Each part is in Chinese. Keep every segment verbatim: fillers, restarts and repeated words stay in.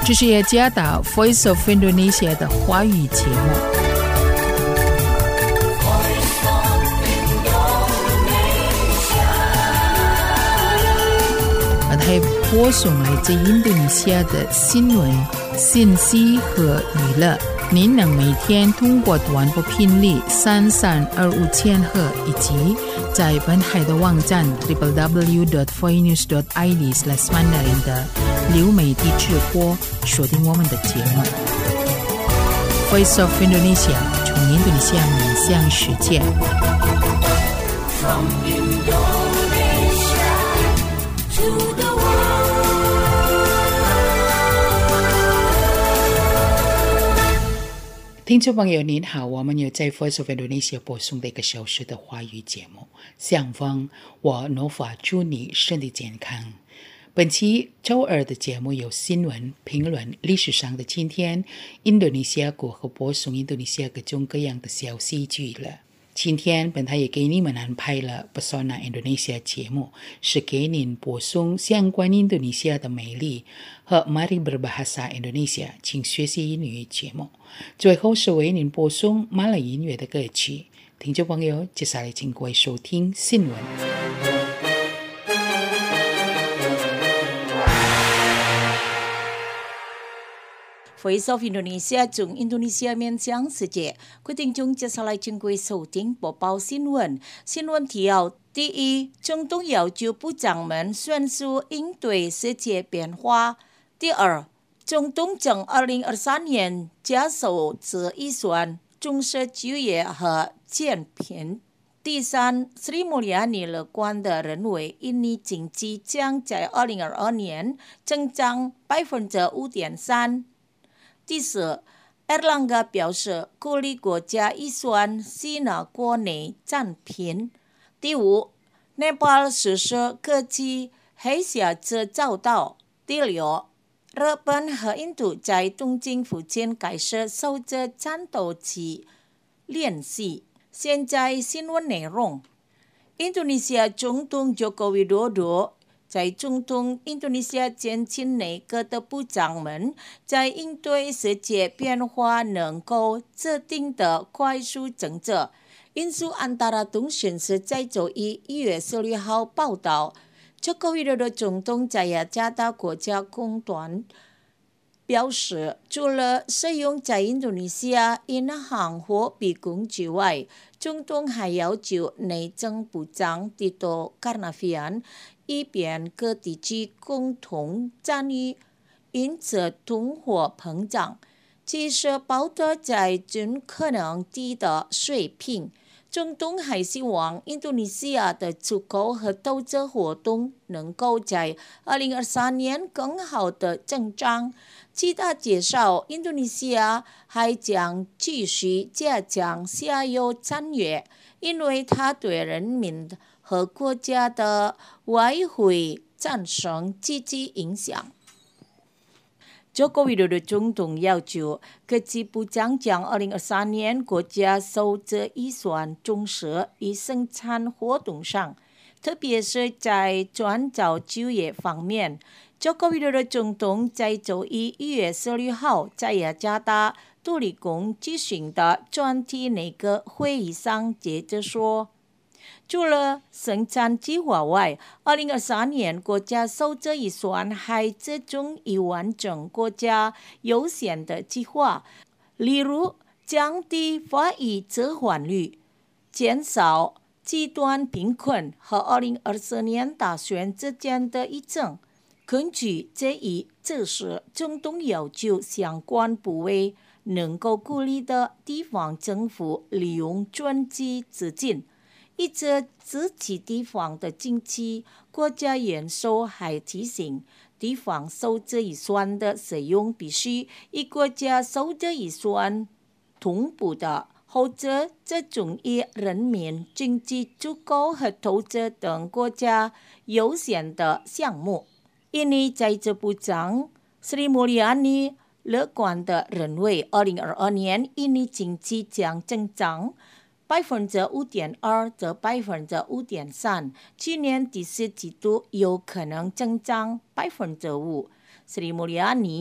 这是雅加达 Voice of Indonesia 的华语节目。本台播送来自印度尼西亚的新闻、信息和娱乐。您能每天通过短波频率三三二五千赫以及在本台的网站 double-u double-u double-u dot voinews dot i d slash mandarin 的流媒体直播锁定我们的节目。Voice of Indonesia 从印度尼西亚面向世界。From Indonesia to the world.听众朋友您好，我们有在 Voice of Indonesia 播送的一个小时的华语节目。相逢我 Nova 祝你身体健康。本期周二的节目有新闻、评论、历史上的今天、印度尼西亚国和播送印度尼西亚各种各样的消息剧了。今天本台也给你们安排了 Pesona Indonesia 节目，是给您播送相关印度尼西亚的美丽和 Mari Berbahasa Indonesia 请学习英语节目。最后是为您播送马来音乐的歌曲。听众朋友，接下来请各位收听新闻。 Voice of Indonesia 从印度尼西亚面向世界，各位听众接下来请各位收听播报新闻。新闻提要：第一，中东要求部长们迅速应对世界变化；第二，中东将二零二三年加收这预算，重视就业和减贫；第三，Sri Mulyani乐观地认为，印尼经济将在二零二二年增长百分之五点三。第四 ，Erlangga 表示鼓励国家预算吸纳国内占贫。第五 ，Nepal 实施科技黑匣子找到。第六，日本和印度在东京附近开始守着战斗机联系。现在新闻内容：印度尼西亚总统 Joko Widodo在中东印度尼西亚前进内阁的部长们在应对世界变化能够制定的快速政策。印度安达拉通讯社在周一一月十六号报道，Joko Widodo总统在雅加达国家公园表示，除了使用在印度尼西亚银行货币工具外，总统还要求内政部长 Tito Karnavian以便各地区共同参与因此通货膨胀，即使保持在尽可能低的水平。总统还希望印度尼西亚的出口和投资活动能够在二零二三年更好的增长。其他介绍，印度尼西亚还将继续加强下游战略，因为它对人民和国家的外汇产生积极影响。Joko Widodo 总统要求科技部长将二零二三年国家收支预算重视于生产活动上，特别是在创造就业方面。Joko Widodo 总统在周一一月十六号在雅加达杜里宫举行的专题内阁会议上接着说，除了生产计划外，二零二三年国家收支预算还集中于完整国家优先的计划，例如降低法医折还率、减少极端贫困和二零二四年大选之间的一争。根据这一指示，总统要求相关部位能够鼓励的地方政府利用专机资金，一直支持地方的经济。国家元首还提醒，地方收支预算的使用必须与国家收支预算同步的，或者集中于人民经济出口和投资等国家优先的项目。印尼在职部长 Sri Mulyani 乐观地认为，二零二二年印尼经济将增长百分之五点二至百分之五点三，去年第四季度有可能增长百分之五。Sri Mulyani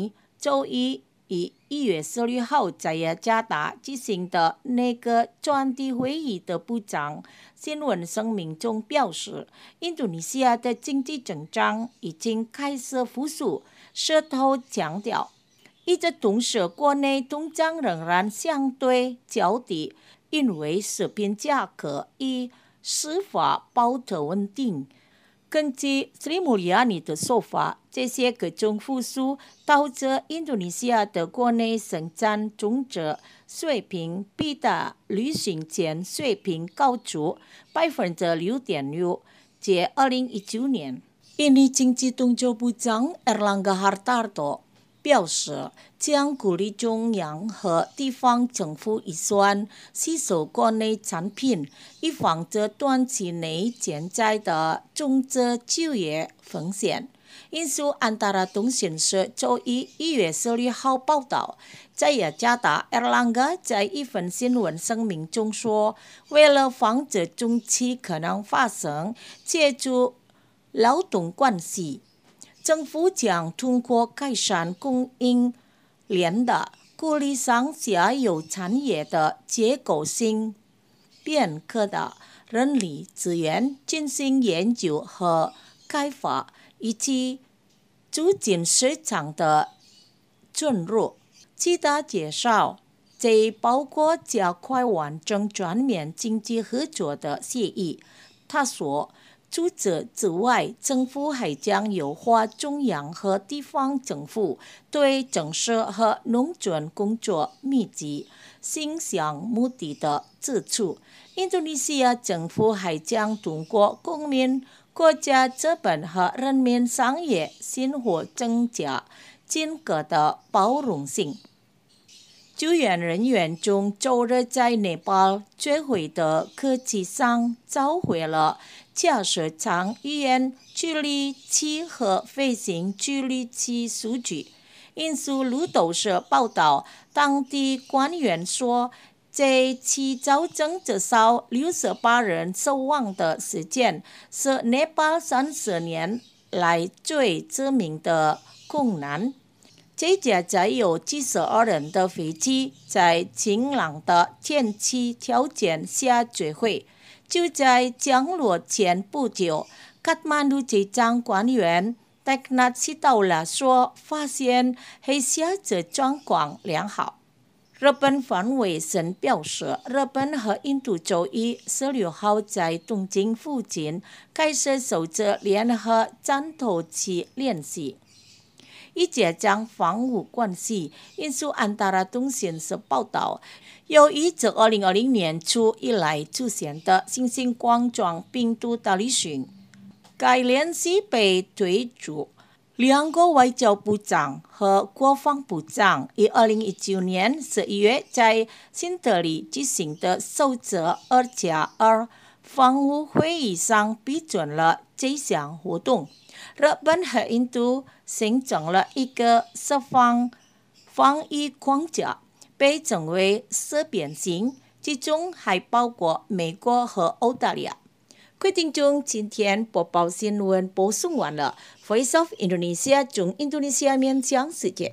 周一以一月十六号在雅加达举行的那个专题会议的部长新闻声明中表示，印度尼西亚的经济增长已经开始复苏。舌头强调，一直同时国内通胀仍然相对较低，因为食品价格已司法保持稳定。根据斯里穆里亚尼的说法，这些各种复苏导致印度尼西亚的国内生产总值水平比达旅行前水平高出百分之六点六，在二零一九年。印尼经济动作部长 Erlangga Hartarto 表示，将鼓励中央和地方政府预算吸收国内产品，以防止短期内潜在的种植就业风险。印苏安达拉通讯社周一一月十六号报道，在雅加达 Erlangga 在一份新闻声明中说，为了防止中期可能发生借助劳动关系，政府将通过改善供应链的鼓励上下游产业的结构性变革的人力资源进行研究和开发，以及促进市场的准入。其他介绍，这包括加快完整全面经济合作的协议。他说，除此之外，政府还将优化中央和地方政府对建设和农村工作密集新项目的支出。印度尼西亚政府还将通过公民、国家资本和人民商业生活增加金额的包容性。救援人员中周日在内巴坠毁的客机上找回了驾驶舱语言距离器和飞行距离器数据。印苏路透社报道，当地官员说，这起造成至少六十八人死亡的事件是内巴三十年来最致命的空难。这架载有几十二人的飞机在晴朗的天气条件下坠毁。就在降落前不久，卡特曼杜机长官员 Teknat Sitaula 说，发现黑匣子状况良好。日本防卫省表示，日本和印度周一十六号在东京附近开始首次联合战斗机练习，以加强防务关系。印苏安达拉通讯社报道，由于自二零二零年初以来出现的新型冠状病毒大流行，该联系被推出。两个外交部长和国防部长于二零一九年十一月在新德里举行的首次二加二防务会议上批准了这项活动。日本和印度形成了一个四方防疫框架，被称为四边形，其中还包括美国和澳大利亚。各位听众，今天播报新闻播送完了。Voice of Indonesia 从印度尼西亚面向世界。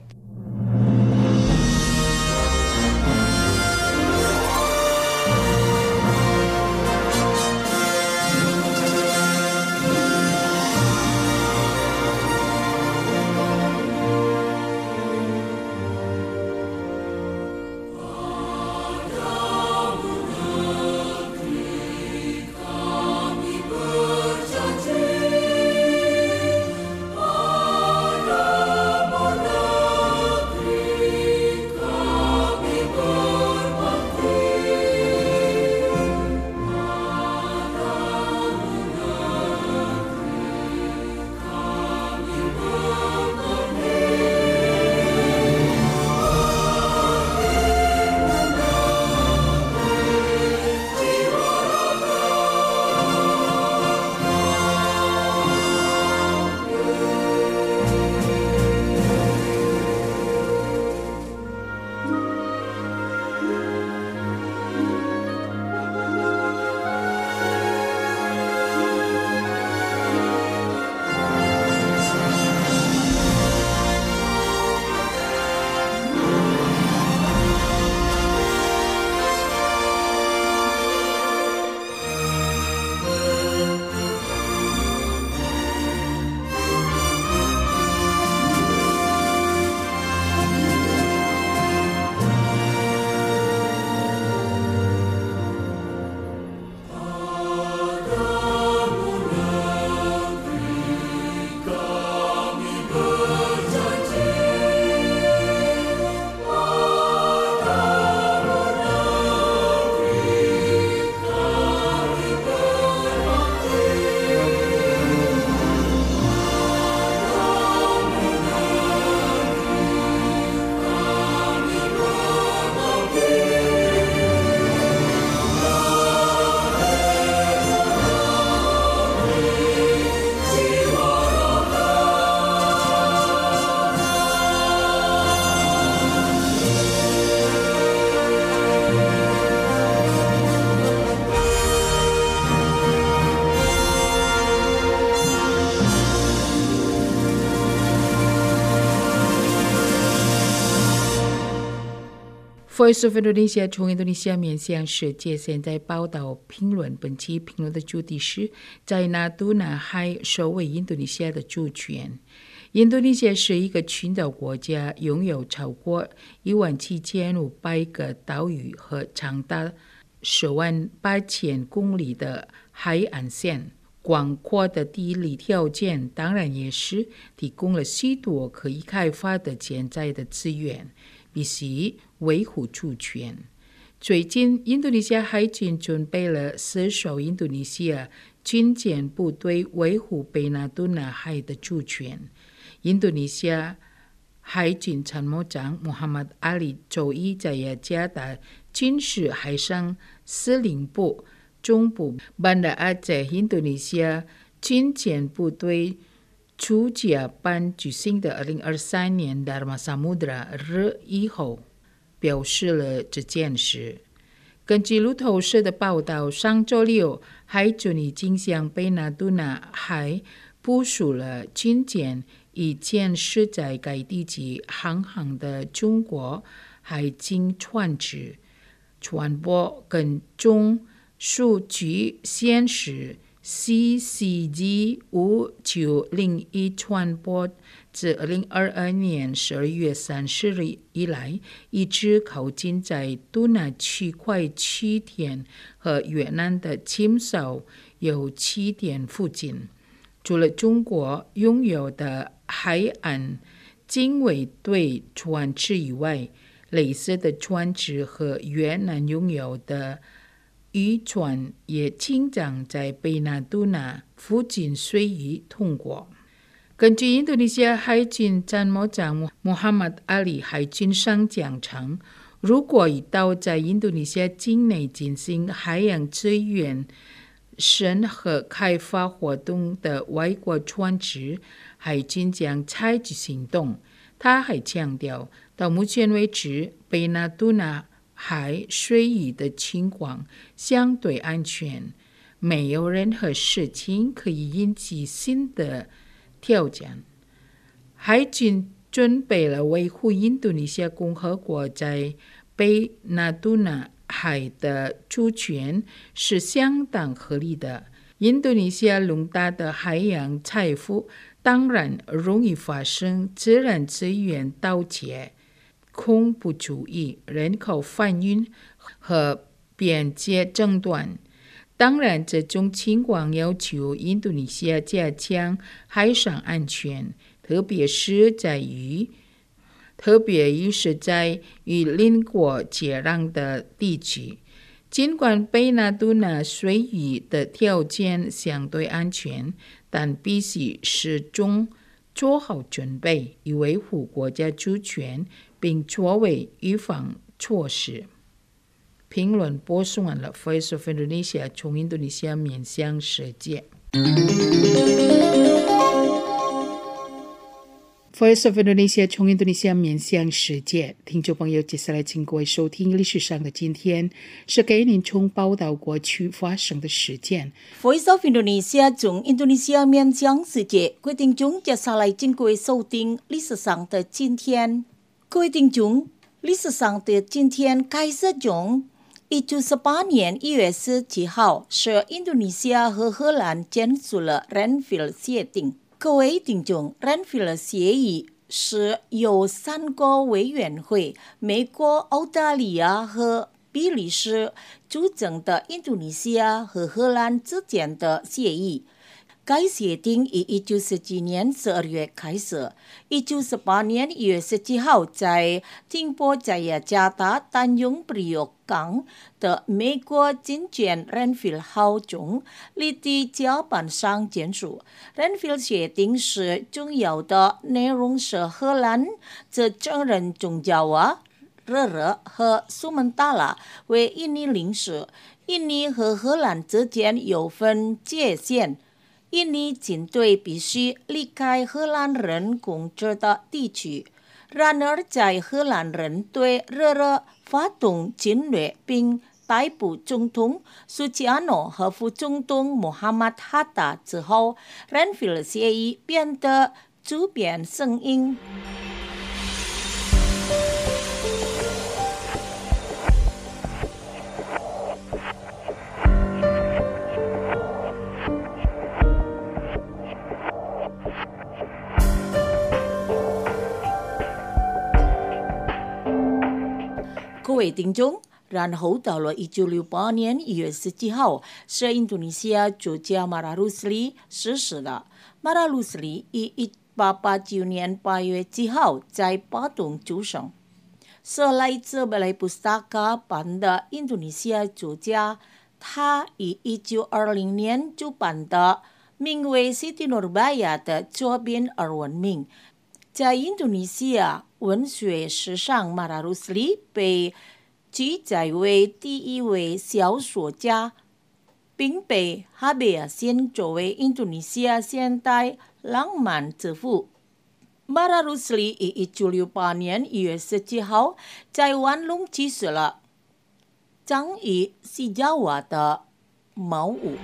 Voice of Indonesia 从印度尼西亚面向世界，现在报道评论。本期评论的主题是在纳杜纳海守卫印度尼西亚的主权。印度尼西亚是一个群岛国家，拥有超过一万七千五百个岛屿和长达十万八千公里的海岸线。广阔的地理条件当然也是提供了许多可以开发的潜在的资源，必须维护主权。最近，印度尼西亚海军准备了四艘印度尼西亚军舰部队维护北纳杜纳海的主权。印度尼西亚海军参谋长穆罕默德·阿里周一在雅加达军事海上司令部中部班达阿在印度尼西亚军舰部队出甲班举行的二零二三年 Dharma Samudra 日以后表示了这件事。根据路透社的报道，上周六海军已经向北纳杜纳海部署了军舰，以监视在该地区航行的中国海警船只。船舶跟踪数据显示 C C G 五九零一船舶自二零二二年十二月三十日以来，一直靠近在杜纳区块起点和越南的清扫油气点附近。除了中国拥有的海岸警卫队船只以外，类似的船只和越南拥有的渔船也经常在北纳杜纳附近水域通过。根据印度尼西亚海军参谋长穆罕默德·阿里海军上将称，如果一岛在印度尼西亚境内进行海洋资源审核开发活动的外国船只，海军将采取行动。他还强调，到目前为止，北纳杜纳海水域的情况相对安全，没有任何事情可以引起新的挑战。海军准备了维护印度尼西亚共和国在北纳杜纳海的主权是相当合理的。印度尼西亚庞大的海洋财富当然容易发生自然资源盗窃、恐怖主义、人口贩运和边界争端。当然，这种情况要求印度尼西亚加强海上安全，特别是在于特别是在与邻国接壤的地区。尽管北纳杜纳水域的条件相对安全，但必须始终做好准备，以维护国家主权，并作为预防措施。评论播送完了 Voice of Indonesia 从印度尼西亚面向世界。Voice of Indonesia 从印度尼西亚面向世界，听众朋友，接下来请各位收听历史上的今天，是给您从报道过去发生的事件。 Voice of Indonesia 从印度尼西亚面向世界，各位听众，接下来请各位收听历史上的今天。各位听众，历史上的今天开始从一九四八年一月十七号，是印度尼西亚和荷兰签署了 Renville 协定。各位听众， Renville 协议是由三个委员会美国、澳大利亚和比利时组成的印度尼西亚和荷兰之间的协议。该协定于一九四七年十二月开始，一九四八年一月十七号在停泊在雅加达丹永布里奥港的美国军舰 Renville 号中立地甲板上签署。Renville 协定是重要的内容是荷兰则承认中爪哇、热热和苏门答腊为印尼领事，印尼和荷兰之间有分界线。印尼军队必须离开荷兰人控制的地区。然而，在荷兰人对热热发动侵略并逮捕总统苏齐亚诺和副总统穆罕默德·哈达之后， Renville 协议变得主变声音。 位听众，然后到了一九六八年一月十七号，是印度尼西亚作家马拉鲁斯利逝世的。马拉鲁斯利于一八八九年八月七号在巴东出生，是来自马来普斯塔卡版的印度尼西亚作家。他于一九二零年出版的名为《Siti Nurbaya》的作品而闻名。在印度尼西亚文学史上，马拉鲁斯利被记载为第一位小说家，并被哈贝亚先作为印度尼西亚现代浪漫之父。马拉鲁斯利于一九六八年一月十七号在万隆去世了，葬于西爪哇的茅屋。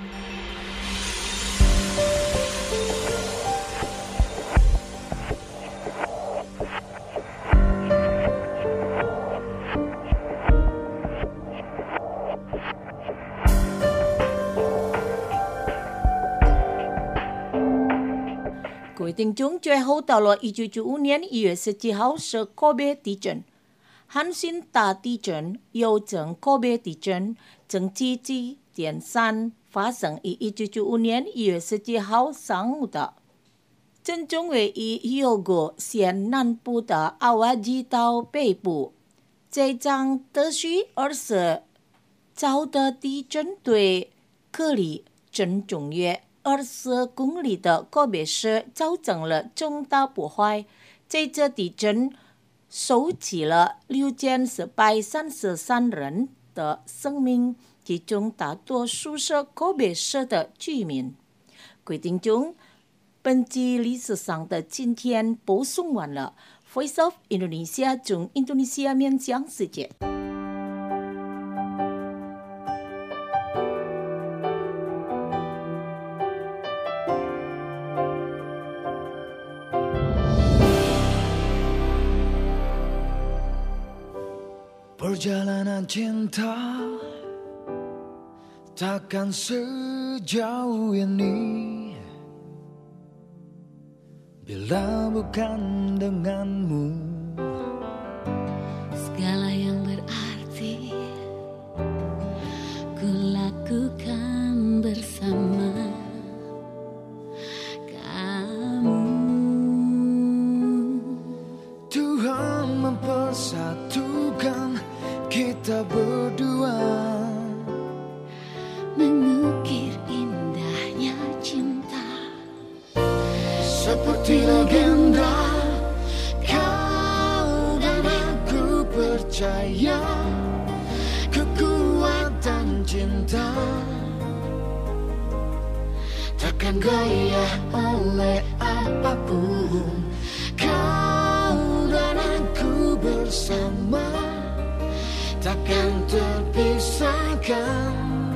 各位听众，最后到了一九九五年一月十七号是柯贝地震。阪神大地震又称柯贝地震，正七级点三发生于一九九五年一月十七号上午的。震中位于兵库县南部的阿瓦吉岛北部。这场持续二十周的地震对距离震中约二十公里的柯贝市造成了重大破坏。这次地震收起了六千四百三十三人的生命，其中大多数是柯贝市的居民。各位听众，本集历史上的今天播送完了。Voice of Indonesia 从印度尼西亚面向世界。 Perjalanan cinta takkan sejauh ini bila bukan denganmu. Segala yang berarti ku lakukan bersama kamu. Tuhan mempersatukan kita berdua, mengukir indahnya cinta seperti legenda. Kau dan aku percaya kekuatan cinta takkan goyah oleh apapun. Kau dan aku bersama takkan terpisahkan.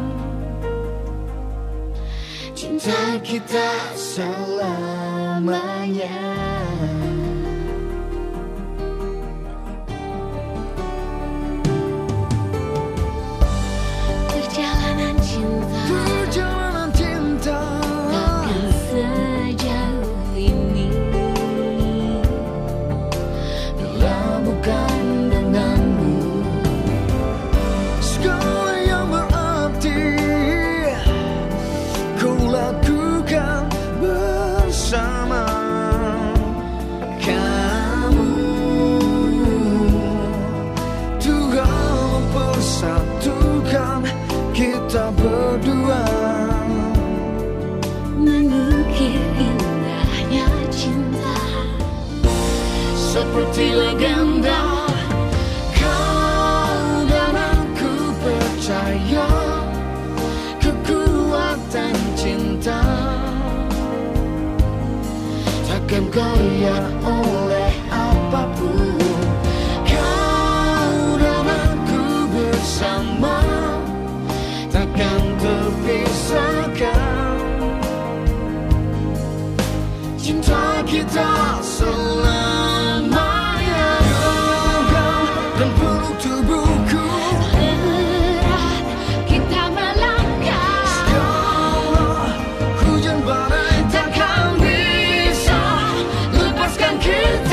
Cinta kita selamanya. Perjalanan cinta Perjalanan cinta takkan sejauh ini bila bukan denganmu. Segala yang berarti kau lakukan bersama kamu. Tuhan mempersatukan kita berdua, mengukir indahnya cinta seperti legenda. Kau dan aku percaya kekuatan cinta takkan goyah oleh apapun. Kau dan aku bersama takkan terpisahkan. Cinta kita selamanya. Genggam dan peluk tubuhku, erat kita melangkah. segala hujan badai takkan bisa lepaskan kita.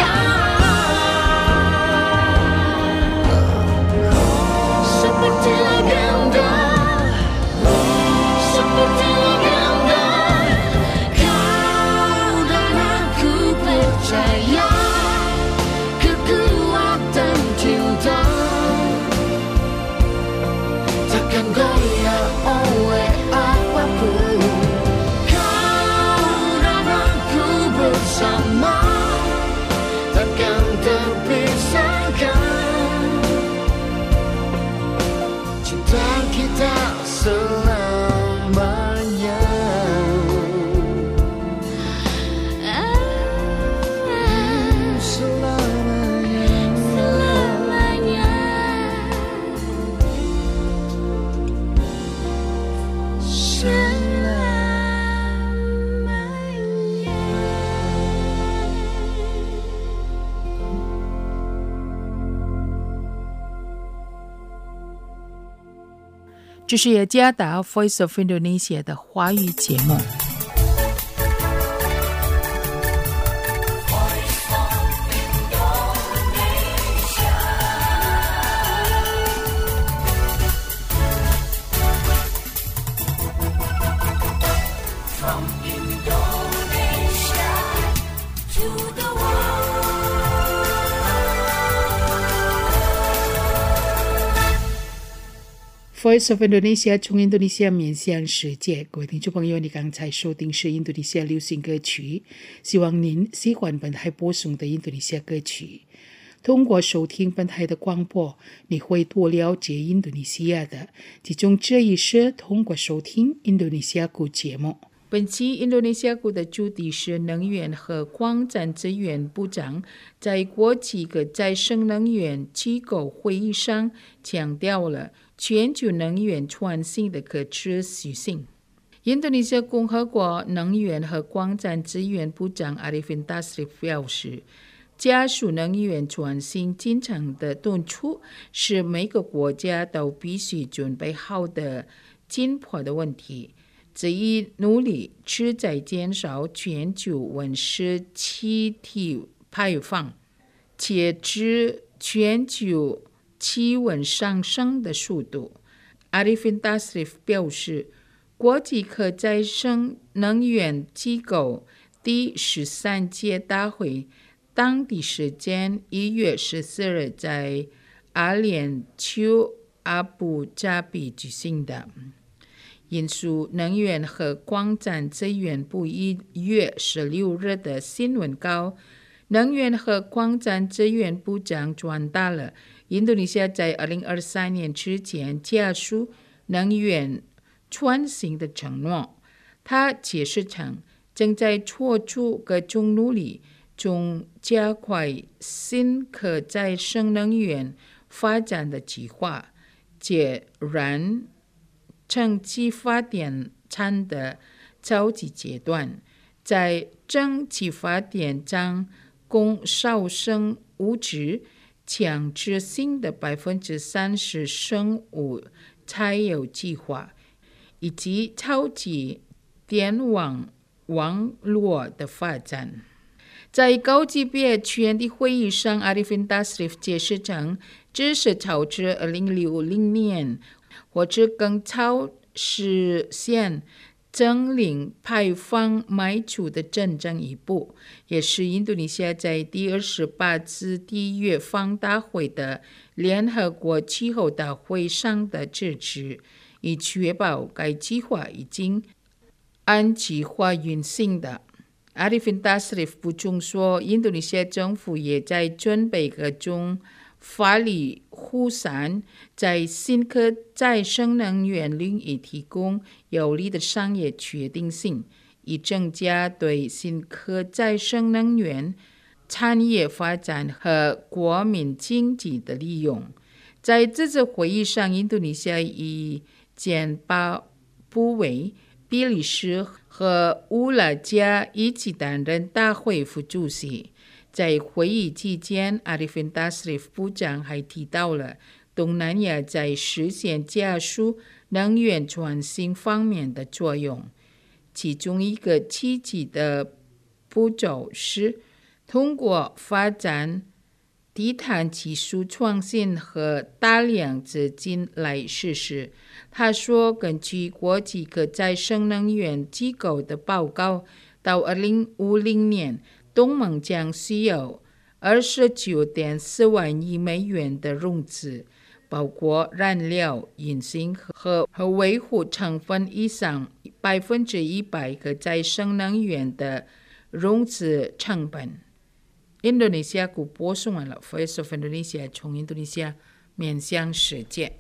这是雅加达 Voice of Indonesia 的华语节目。Voice of Indonesia 从印度尼西亚面向世界，各位听众朋友，你刚才收听是印度尼西亚流行歌曲，希望您喜欢本台播送的印度尼西亚歌曲。通过收听本台的广播，你会多了解印度尼西亚的，其中这一是通过收听印度尼西亚股节目。本期印度尼西亚股的主题是能源和矿产资源部长在国际可再生能源机构会议上强调了全球能源创新的可持续性。印度尼西亚共和国能源和矿产资源部长 Arifin Tasrif 表示，加速能源创新进程的敦促是每个国家都必须准备好的紧迫的问题。这一努力旨在减少全球温室气体排放，且致全球气温上升的速度。Arifin Tasrif 表示，国际可再生能源机构第十三届大会当地时间一月十四日在阿联酋阿布扎比举行的。引述能源和矿产资源部一月十六日的新闻稿，能源和矿产资源部长传达了印度尼西亚在二零二三年之前加速能源创新的承诺。他解释称，正在做出各种努力，中加快新可再生能源发展的计划，且然蒸汽发电厂的早期阶段，在蒸汽发电将供少生物质强制性的百分之三十生物柴油计划，以及超级电网网络的发展。在高级别权力会议上 Arifin Tasrif 解释称，这是朝着二零六零年或者更早实现净零排放迈出的真正一步，也是印度尼西亚在第二十八次缔约方大会的联合国气候大会上的支持，以确保该计划已经按计划运行的。Arifin Tasrif 补充说，印度尼西亚政府也在准备各种法律护伞，在新可再生能源领域提供有利的商业确定性，以增加对新可再生能源产业发展和国民经济的利用。在这次会议上，印度尼西亚以津巴布韦、比利时和乌拉加一起担任大会副主席。在会议期间 Arifin Tasrif 部长还提到了东南亚在实现加速能源创新方面的作用，其中一个积极的步骤是通过发展低碳技术创新和大量资金来实施。他说，根据国际可再生能源机构的报告，到二零五零年东盟将需要二十九点四万亿美元的融资，包括燃料、引擎和和维护成分以上百分之一百可再生能源的融资成本。印度尼西亚股播送完了 Voice of Indonesia 从印度尼西亚面向世界。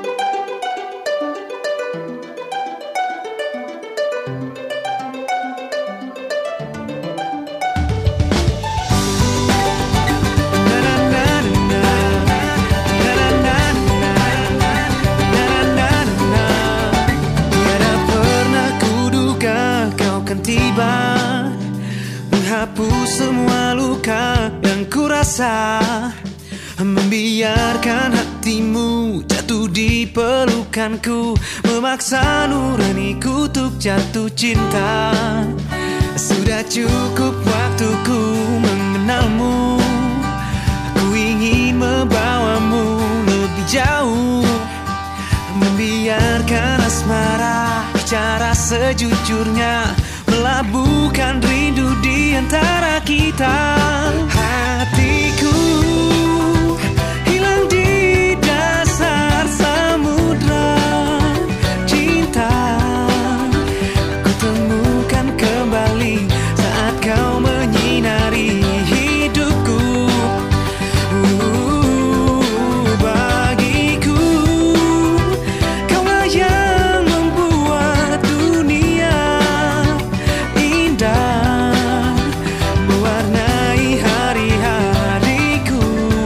Menghapus semua luka yang kurasa, membiarkan hatimu jatuh jatuh di pelukanku, memaksa nuraniku untuk jatuh cinta. Sudah cukup waktuku mengenalmu, aku ingin membawamu lebih jauh, membiarkan asmara bicara sejujurnya, melabuhkan rindu di antara kita. Hatiku hilang di dasar samudra cinta, aku temukan kembali saat kau menyinari hidupku. uh, Bagiku kaulah yang membuat dunia indah, mewarnai hari-hariku.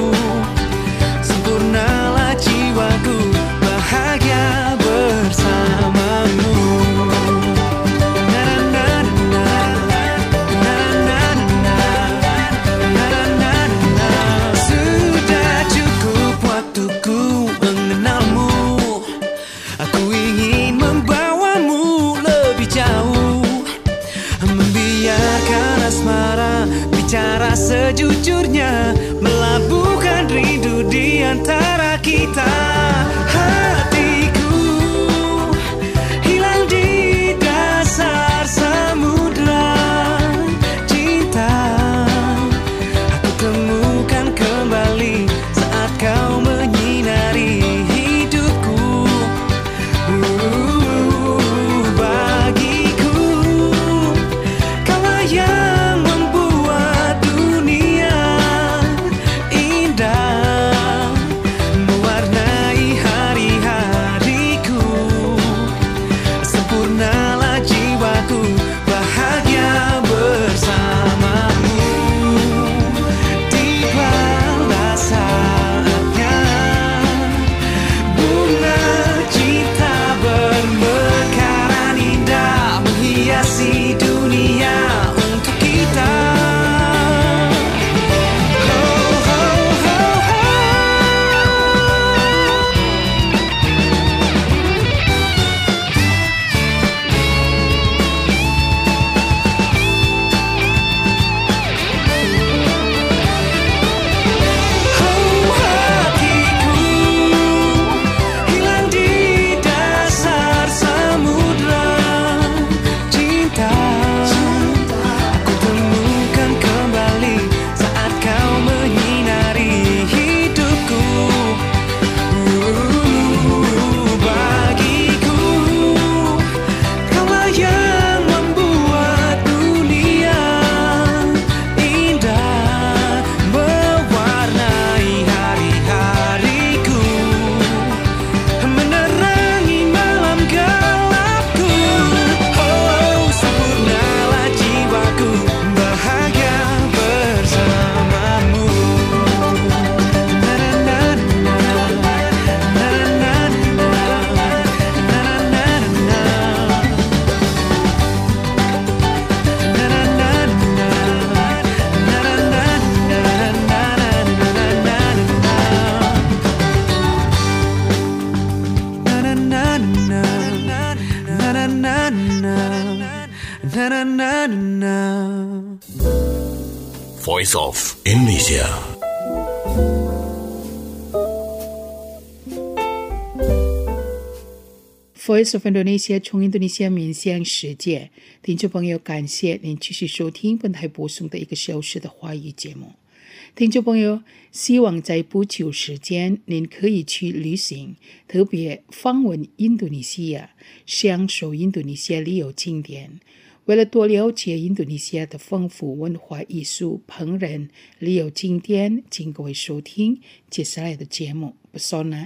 Sempurnalah jiwaku bahagia bersamamu. Na na na na, na na na, na na na. Sudah cukup waktuku mengenalmu, aku ingin membawamu lebih jauh, membiarkan asmara bicara sejujurnya, melabuhkan rindu di antara kita. Hatiku hilang di dasar samudra cinta, aku temukan kembali saat kau menyinari hidupku. uh, Bagiku kaulah yang membuat dunia indah, mewarnai hari-hariku. Sempurnalah jiwaku bahagia bersamamu. Tibalah saatnya bunga cinta bermekaran indah, menghiasi dunia untuk kita. Ho, ho, ho, ho. Oh, hatiku hilang di dasar samudra cinta, aku temukan kembali saat kau menyinari hidupku. uh, Bagiku kaulah yang membuat dunia indah, mewarnai hari-hariku, menerangi malam gelapku. Oh, sempurnalah jiwaku bahagia bersamamu. Na na na na, na na na, na na na. Na na na na, na na na, na na na na. Na na na na, na na na na, na na na na. Voice of Indonesia. Voice of Indonesia 从印度尼西亚面向世界，听众朋友，感谢您继续收听本台播送的一个小时的华语节目。听众朋友，希望在不久时间您可以去旅行，特别访问印度尼西亚，享受印度尼西亚旅游景点。为了多了解印度尼西亚的丰富文化艺术、烹饪、旅游景点，请各位收听接下来的节目 Pesona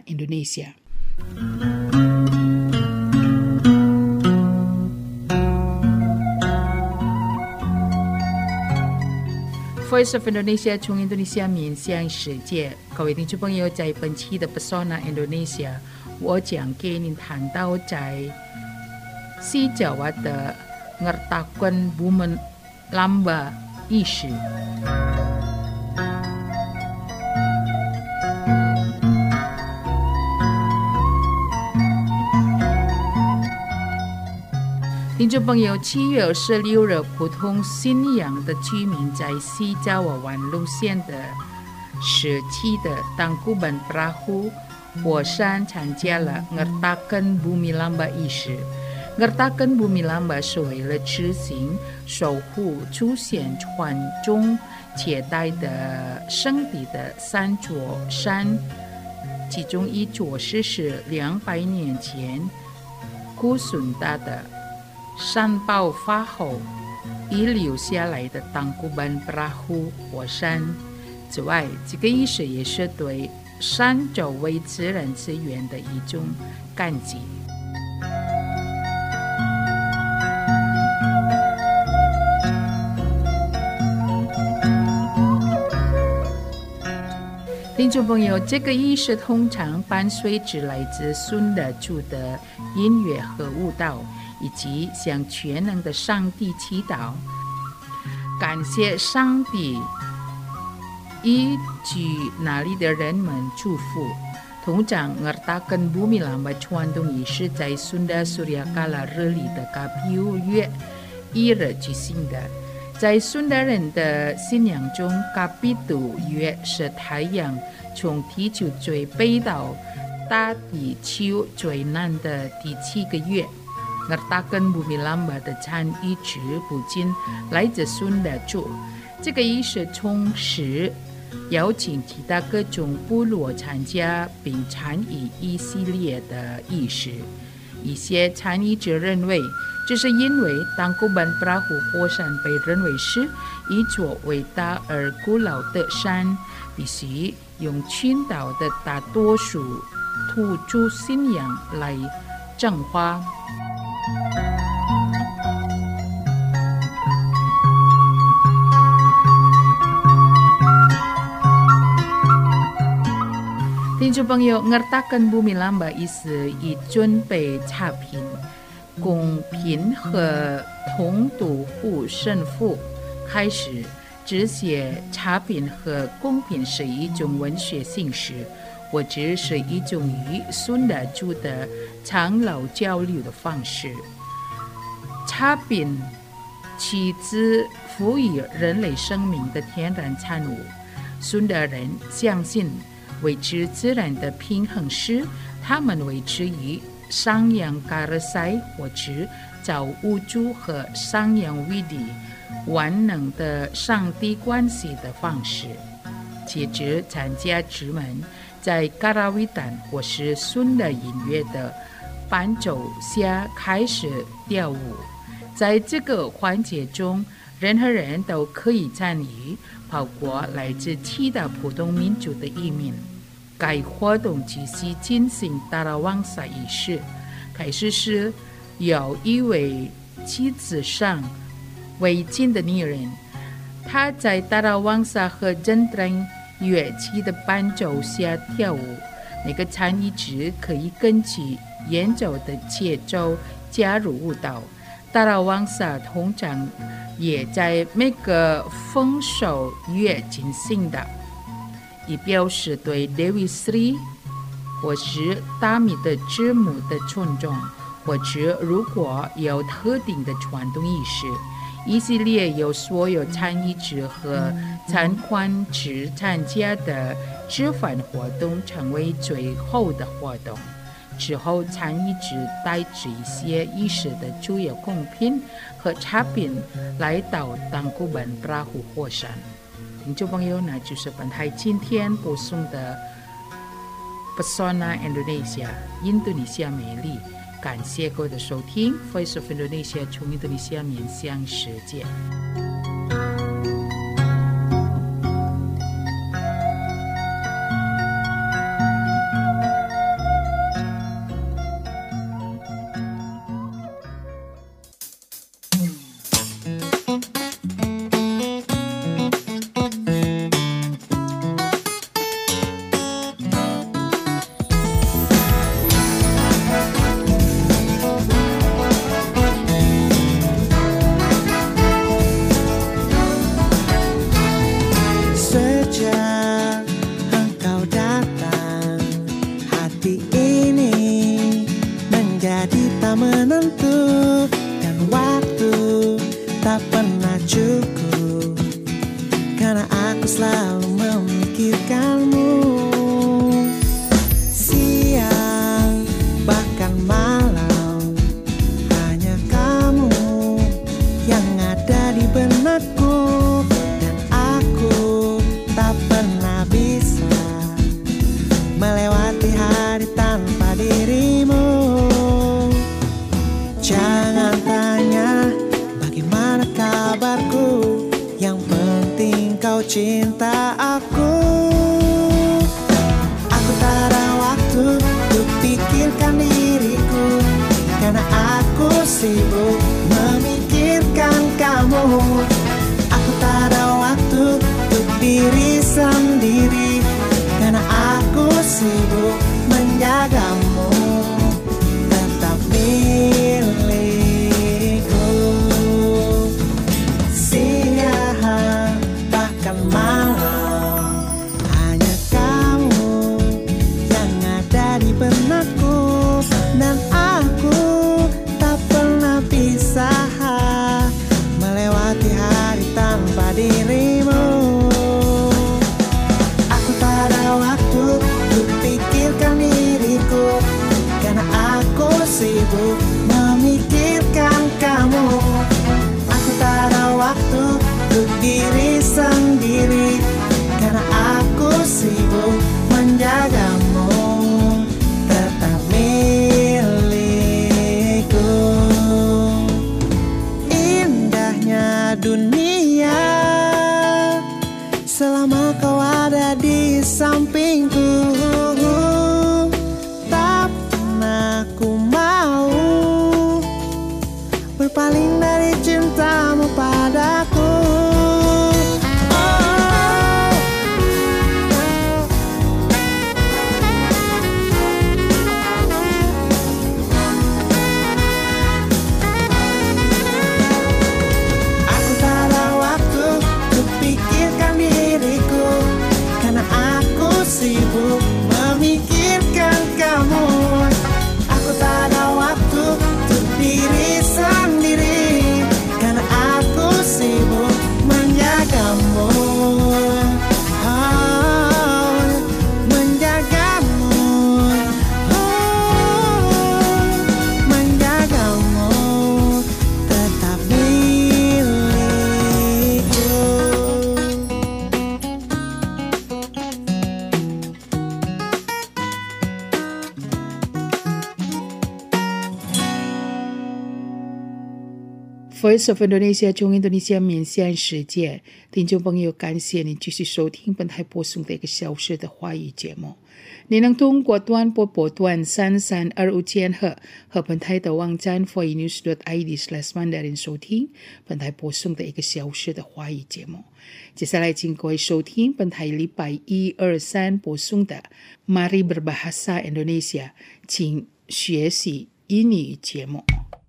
Indonesia。Voice of Indonesia 从印度尼西亚面向世界，各位听众朋友，在本期的 Pesona Indonesia， 我将给您谈到在西爪哇的 ngertakeun bumen lamba isu。 听众朋友，七月二十六日，普通信仰的居民在西爪哇湾路线的十七的当古本布拉湖火山参加了 Ngertakan Bumi Lamba 仪式。Ngertakan Bumi Lamba 是为了执行守护出现传中且带的圣地的三座山，其中一座是是两百年前古孙达的山爆发后遗留下来的当古本布拉湖火山。此外，这个仪式也是对山周围自然资源的一种感激。听众朋友，这个仪式通常伴随着来自孙的族的音乐和舞蹈，以及向全能的上帝祈祷，感谢上帝以及那里的人们祝福。通常 Ngertakan Bumi Lamba 传统仪式在Sunda Suryakala日历的甲九月一日举行的。在孙达人的信仰中，甲比度月是太阳从地球最北到大地球最南的第七个月。Ngertakan Bumi Lamba 的参与者不仅来自孙达族，这个仪式同时邀请其他各种部落参加并参与一系列的仪式。一些参与者认为，这是因为当古本布拉湖火山被认为是一座伟大而古老的山，必须用群岛的大多数土著信仰来净化。听众朋友， Ngertakan Bumi Lamba 意思以准备差评、公平和同度户胜负开始。这些差评和公平是一种文学形式，或者是一种与孙达族的长老交流的方式。差评其次赋予人类生命的天然产物。孙达人相信维持自然的平衡时，他们维持以商鞅嘎尔塞或者造物主和商鞅为敌万能的上帝关系的方式。接着，参加者们在嘎拉维丹或是孙的音乐的伴奏下开始跳舞。在这个环节中，任何人都可以参与，包括来自其他普通民族的移民。该活动继续进行达拉旺萨仪式。开始时，有一位妻子上围巾的女人，她在达拉旺萨和真正乐器的伴奏下跳舞。每个参与者可以根据演奏的节奏加入舞蹈。达拉旺萨通常也在每个丰收月进行的，以表示对 Dewi Sri 或是大米的之母的尊重，或者如果有特定的传统仪式。一系列由所有参与者和参观者参加的吃饭活动成为最后的活动。之后，参与者带着一些仪式的主要贡品和茶品来到当古本布拉湖火山。听众朋友，那就是本台今天播送的 Pesona Indonesia 印度尼西亚美丽。感谢各位的收听 Voice of Indonesia 从印度尼西亚面向世界。 Hati ini menjadi tak menentu dan waktu tak pernah cukup, karena aku selalu memikirkanmu. Siang bahkan malam, hanya kamu yang ada di benakku, dan aku tak pernah bisa melewati hari tanpa dirimu. Jangan tanya bagaimana kabarku, yang penting kau cinta aku. Aku tak ada waktu untuk pikirkan diriku, karena aku sibuk memikirkan kamu. Aku tak ada waktu untuk diri sendiri, karena aku sibuk menjagamu. Tetap milikku. Siang bahkan malam, hanya kamu yang ada di benakku, dan aku tak pernah bisa melewati hari tanpa dirimu. Aku tak ada waktu untuk pikirkan diriku, karena aku sibuk memikirkan kamu. Aku tak ada waktu untuk diri sendiri, karena aku sibuk menjagamu. Tetap milikku. Indahnya dunia selama kau ada di sampingku. Tak pernah ku mau berpaling dari cintamu padaku. Aku tak ada waktu untuk pikirkan diriku, karena aku sibuk memikirkan kamu. Aku tak ada waktu untuk diri sendiri, karena aku sibuk menjagamu. Oh, menjagamu. Oh, menjagamu. Tetap milikku. Voice of Indonesia 中印度尼西亚面向世界，听众朋友，感谢你继续收听本台播送的一个小时的华语节目。你能通过短波波段三三二五千赫和本台的网站 voinews dot i d slash mandarin 收听本台播送的一个小时的华语节目。接下来，请各位收听本台礼拜一、二、三播送的 Mari Berbahasa Indonesia， 请学习英语节目。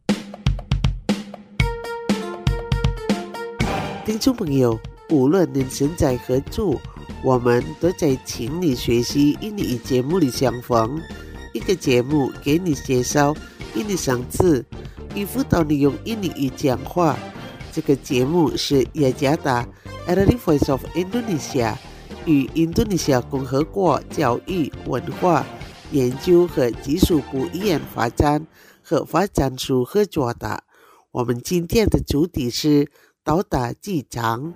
听众朋友，无论您身在何处，我们都在请你学习英语节目里相逢。一个节目给你介绍英语生字，并辅导你用英语讲话。这个节目是雅加达 R R I Voice of Indonesia 与印度尼西亚共和国教育、文化、研究和技术部语言发展和发展署合作的。我们今天的主题是到达机场。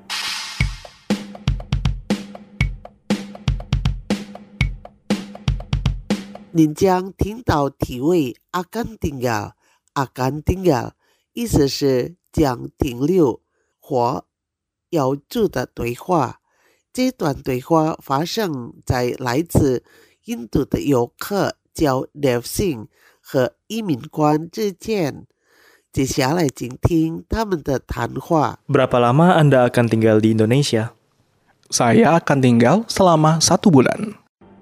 您将听到体位 akan tinggal akan tinggal 意思是将停留或要住的对话。这段对话发生在来自印度的游客叫 Devsing 和移民官之间。接下来请听他们的谈话。 Berapa lama Anda akan tinggal di Indonesia? Saya akan tinggal selama satu bulan.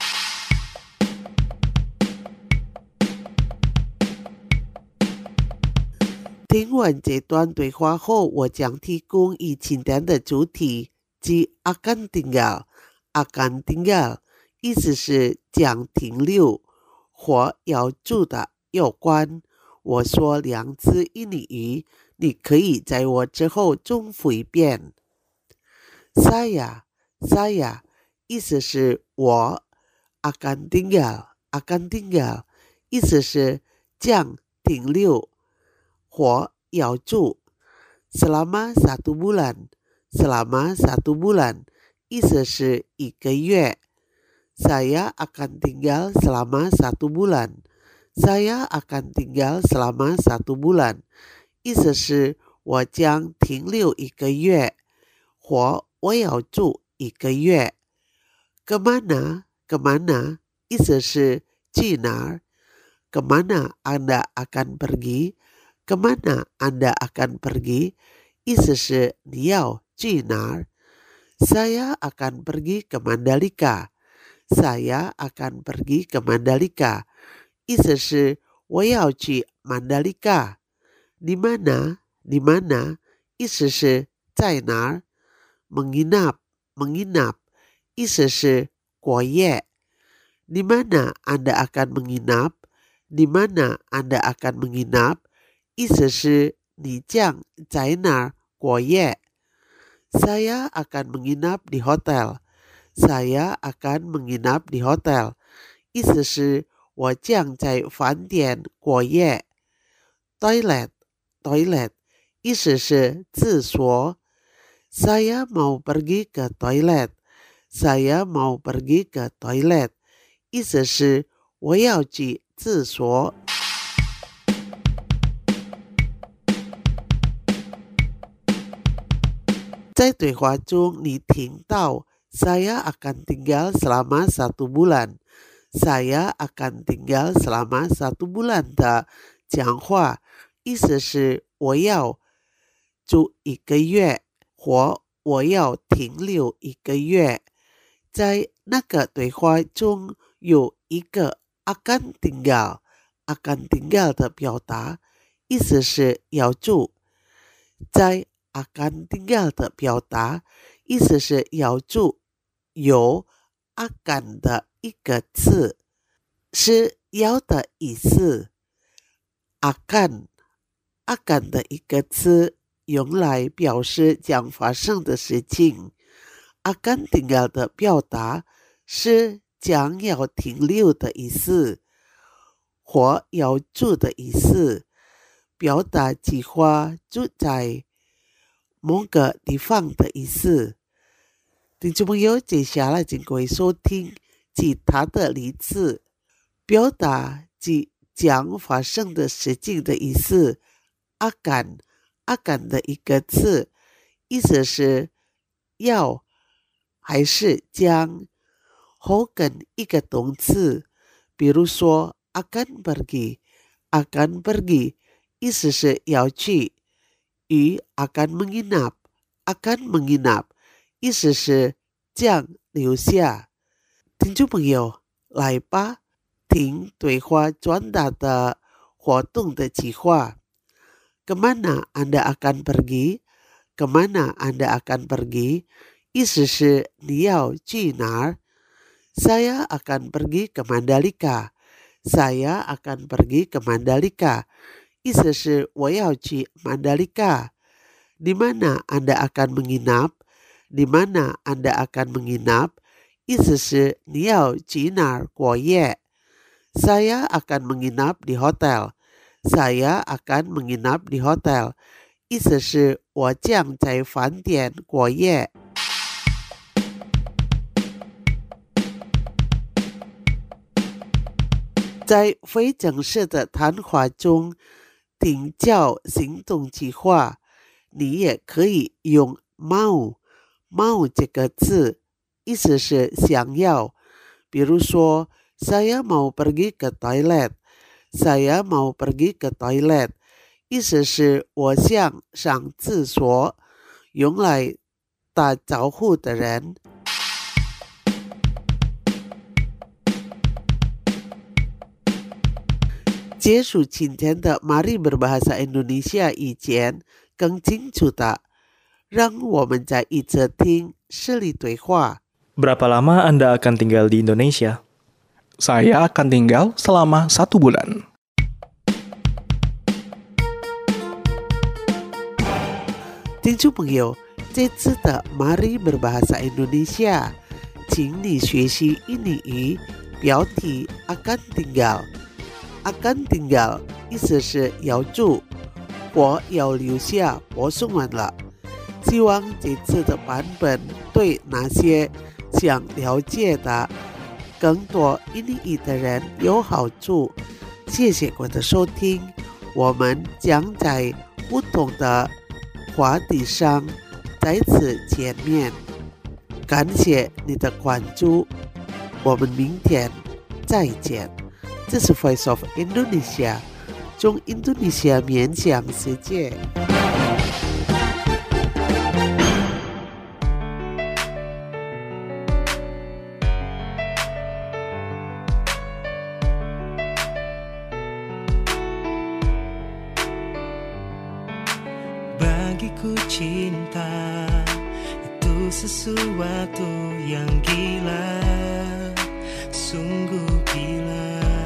听完这段对话后，我将提供以清单的主题，即 akan tinggal akan tinggal 意思是将停留或要住的有关。 我说两次印尼语，你可以在我之后重复一遍。Saya, saya, 意思是我 akan tinggal, akan tinggal, 意思是将停留或要住。Selama satu bulan, selama satu bulan, 意思是一个月。Saya akan tinggal selama satu bulan. Saya akan tinggal selama satu bulan. 意思是我将停留一个月，或我要住一个月。Kemana, kemana, 意思是去哪儿。Kemana Anda akan pergi? Kemana Anda akan pergi? 意思是你要去哪儿。Saya akan pergi ke Mandalika.Saya akan pergi ke Mandalika. 意思是我要去曼达利卡。Di mana? Di mana? 意思是在哪儿。Menginap, menginap. 意思是过夜。Di mana Anda akan menginap? Di mana Anda akan menginap? 意思是你将在哪儿过夜。Saya akan menginap di hotel.Saya akan menginap di hotel. 意思是我将在饭店过夜。Toilet, toilet. 意思是厕所。Saya mau pergi ke toilet. Saya mau pergi ke toilet. 意思是我要去厕所。在对话中，你听到Saya akan tinggal selama satu bulan. Saya akan tinggal selama satu bulan 的讲话，意思是我要住一个月，或我要停留一个月。在那个对话中有一个 akan tinggal, akan tinggal 的表达，意思是要住。在 akan tinggal 的表达，意思是要住。有 akan 的一个字，是要的意思。akan akan 的一个字用来表示将发生的事情。akan tinggal 的表达是将要停留的意思，或要住的意思，表达计划住在某个地方的意思。听众朋友，接下来请各位收听其他的例子，表达即将发生的事情的意思。akan akan 的一个字，意思是要还是将，后跟一个动词，比如说 akan pergi akan pergi 意思是要去，与 akan menginap akan menginap 意思是将留下。听众朋友，来吧，听对话转达的活动的计划。Kemana Anda akan pergi? Kemana Anda akan pergi? 意思是你要去哪儿。Saya akan pergi ke Mandalika. Saya akan pergi ke Mandalika. 意思是我要去曼达利卡。Di mana Anda akan menginap? Di mana Anda akan menginap? 意思是你要去哪儿过夜。Saya akan menginap di hotel. Saya akan menginap di hotel. 意思是我将在饭店过夜。在非正式的谈话中，听教行动计划，你也可以用 mau mau 这个字，意思是想要。比如说 Saya mau pergi ke toilet. Saya mau pergi ke toilet. 意思是我想上厕所，用来打招呼的人。结束今天的 Mari Berbahasa Indonesia 以前，更清楚的，让我们再一次听实例对话。 Berapa lama Anda akan tinggal di Indonesia? Saya akan tinggal selama satu bulan. 听众朋友，这次的 Mari Berbahasa Indonesia， 请你学习印尼语，标题 akan tinggal。akan tinggal 意思是要住，我要留下，播送完了。希望这次的版本对那些想了解的更多印尼语的人有好处。谢谢各位的收听，我们将在不同的话题上再次见面。感谢你的关注，我们明天再见。这是 Voice of Indonesia， 从印度尼西亚面向世界。 Bagiku cinta itu sesuatu yang gila, sungguh gila.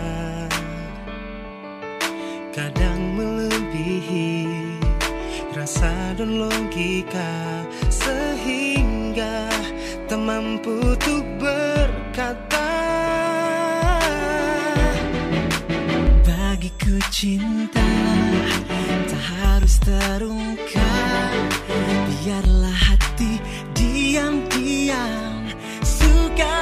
Kadang melebihi rasa dan logika, sehingga tak mampu untuk berkata. Bagiku cinta tak harus terungkap, biarlah hati diam-diam suka.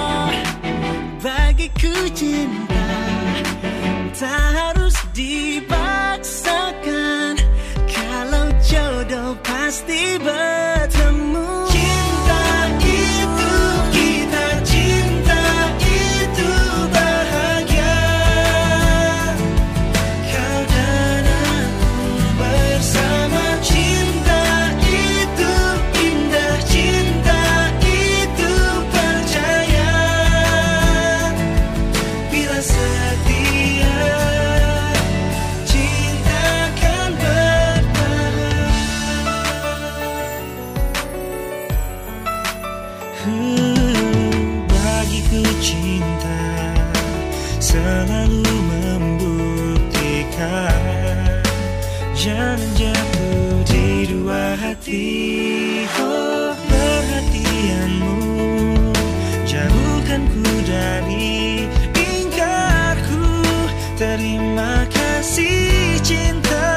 Bagiku cinta tak harus dipaksakan, kalau jodoh pasti bertemu. Cinta itu kita cinta itu bahagia, kau dan aku bersama. Cinta itu indah, cinta itu percaya, bila setia cinta akan bertahan. Hmm, bagiku cinta selalu membuktikan, jangan jatuh di dua hati. Oh, perhatianmu jauhkan ku dari ingkarku. Terima kasih cinta.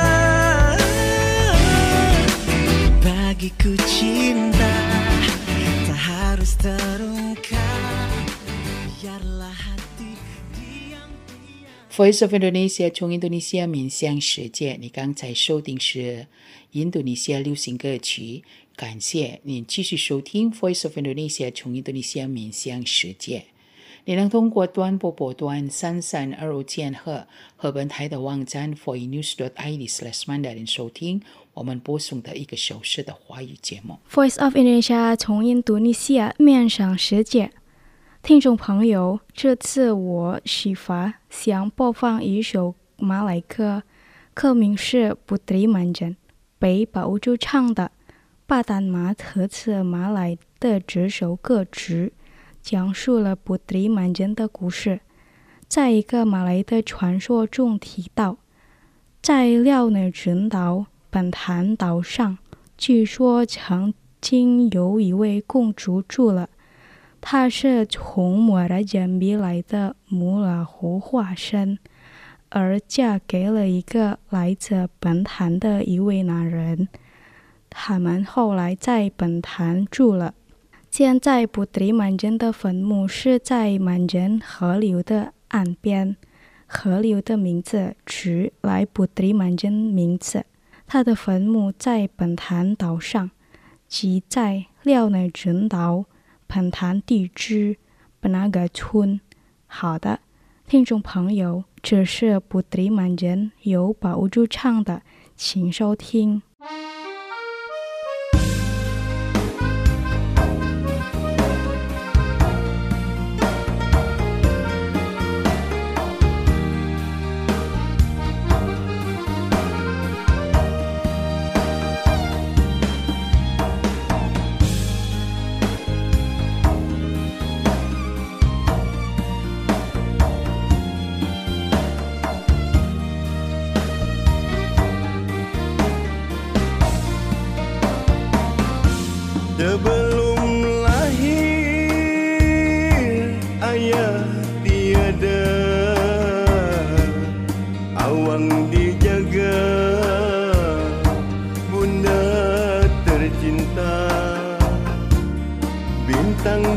Bagiku cinta tak harus terungkap, biarlah hati diam-diam. Voice of Indonesia 从印度尼西亚面向世界，你刚才收听是印度尼西亚流行歌曲，感谢您继续收听 Voice of Indonesia 从印度尼西亚面向世界。你能通过短波波段三三二五千赫和本台的网站 voinews dot i d slash mandarin 收听我们播送的一个小时的华语节目。 Voice of Indonesia 从印度尼西亚面向世界。听众朋友，这次我喜发想播放一首马来歌，歌名是 Putri Manjan， 被宝珠唱的巴旦马特次马来的这首歌曲，讲述了 Putri Manjan 的故事。在一个马来的传说中提到，在廖内群岛本潭岛上，据说曾经有一位公主住了，她是从摩拉jam比来的母老虎化身，而嫁给了一个来自本潭的一位男人。他们后来在本潭住了。现在 Putri Manjan 的坟墓是在 Manjan 河流的岸边，河流的名字取来 Putri Manjan 名字。她的坟墓在本潭岛上，即在廖内群岛本潭地区Penaga村。好的，听众朋友，这是 Putri Manjan 由宝珠唱的，请收听。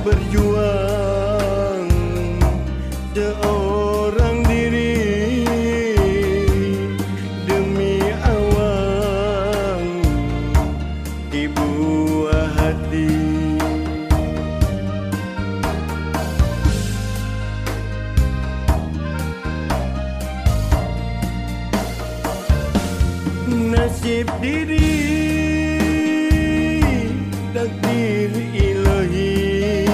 berjuang seorang diri demi awang di buah hati. Nasib diri, takdir ilahi,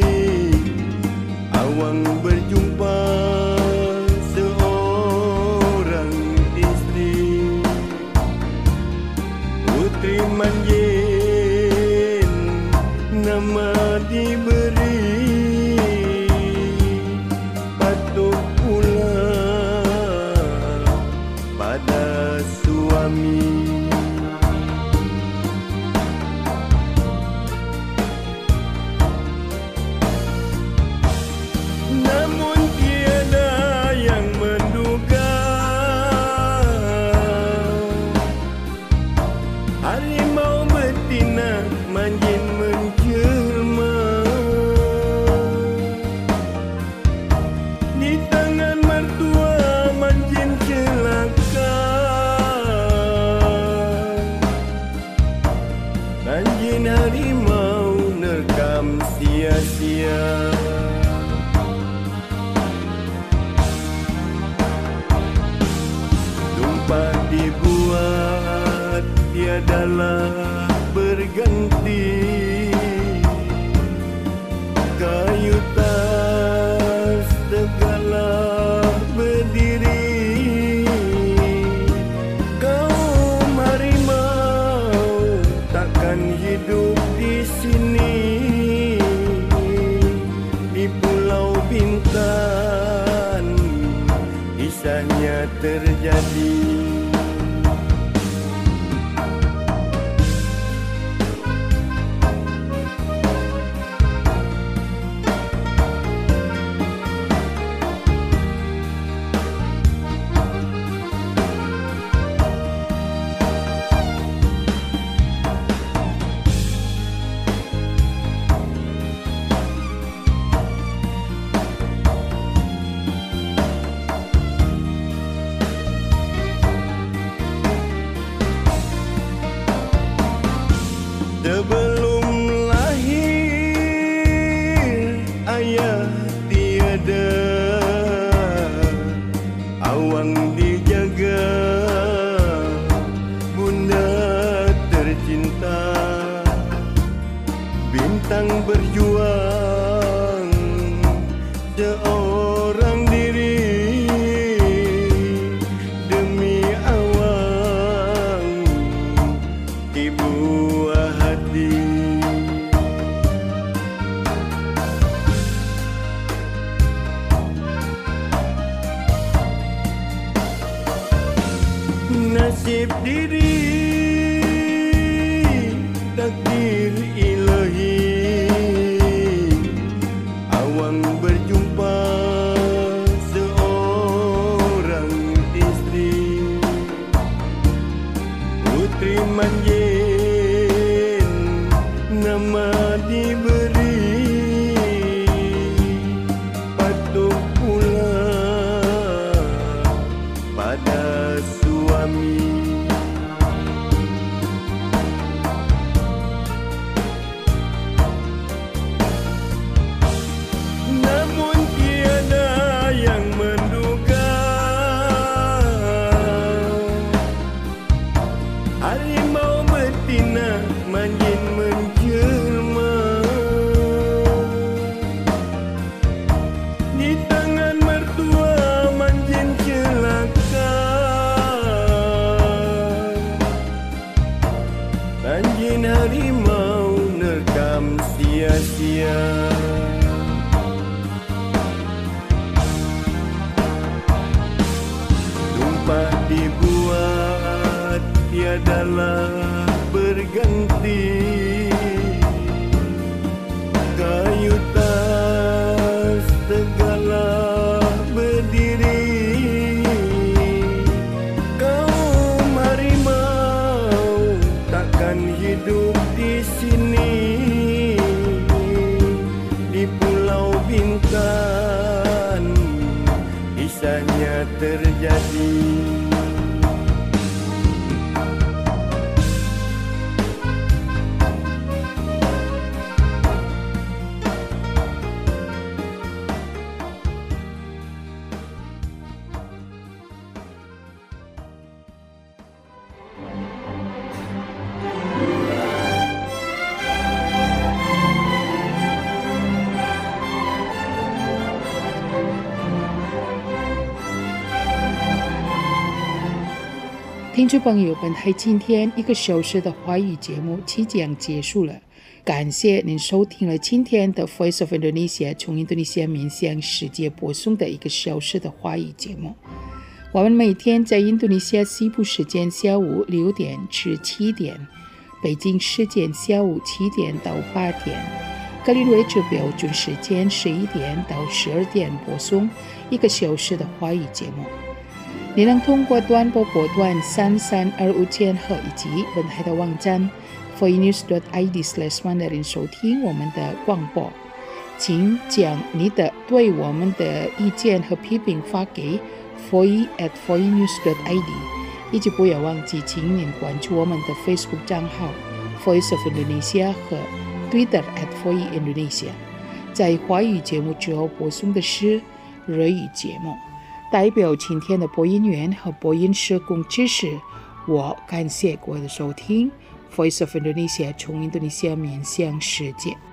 awang berjumpa seorang istri, putri manjin nama diberi, patut pula pada suami. Namun tiada yang menduga harimau betina manjin menjelma di tangan mertua manjin celaka. Manjin harimau nerkam sia-sia. Tumpah dibuat tiadalah berganti, kayu tas tegalah berdiri. Kaum harimau takkan hidup di sini, di Pulau Bintan kisahnya terjadi. Sebelum lahir ayah tiada, awang dijaga bunda tercinta. Bintang berjuang seorang diri demi awang di buah hati. Nasib diri, takdir ilahi, awang berjumpa seorang istri, putri manjin nama diberi, patut pula pada suami. Namun tiada yang menduga harimau betina manjin menjelma di tangan mertua manjin celaka. Manjin harimau nerkam sia-sia. Tumpah dibuat tiadalah berganti, kayu tas tegalah berdiri. Kaum harimau takkan hidup di sini, 听众朋友，本台今天一个小时的华语节目即将结束了，感谢您收听了今天的 Voice of Indonesia 从印度尼西亚面向世界播送的一个小时的华语节目。我们每天在印度尼西亚西部时间下午六点至七点，北京时间下午七点到八点，格林威治标准时间十一点到十二点播送一个小时的华语节目。你能通过短波波段三三二五千赫以及本台的网站 voinews dot i d slash mandarin 收听我们的广播。请将你的对我们的意见和批评发给 voice at voinews dot i d， 以及不要忘记请您关注我们的 Facebook 账号 Voice of Indonesia 和 Twitter at voice indonesia。 在华语节目之后播送的是日语节目。代表今天的播音员和播音社工知识，我感谢各位的收听。Voice of Indonesia 从印度尼西亚面向世界。